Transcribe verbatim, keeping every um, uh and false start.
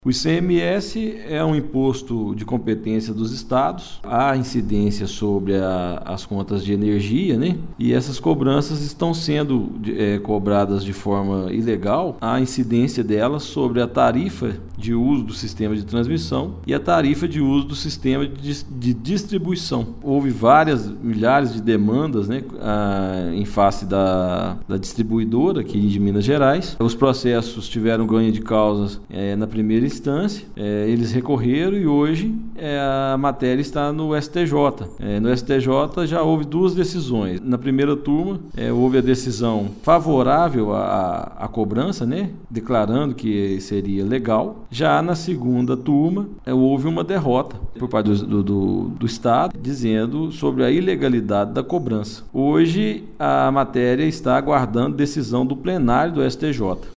O I C M S é um imposto de competência dos estados, há incidência sobre a, as contas de energia, né? E essas cobranças estão sendo é, cobradas de forma ilegal, há incidência delas sobre a tarifa de uso do sistema de transmissão e a tarifa de uso do sistema de, de distribuição. Houve várias, milhares de demandas, né, a, em face da, da distribuidora aqui de Minas Gerais. Os processos tiveram ganho de causas é, na primeira instância, é, eles recorreram e hoje é, a matéria está no S T J. É, no S T J já houve duas decisões. Na primeira turma é, houve a decisão favorável à, à cobrança, né, declarando que seria legal. Já na segunda turma é, houve uma derrota por parte do, do, do Estado, dizendo sobre a ilegalidade da cobrança. Hoje a matéria está aguardando decisão do plenário do S T J.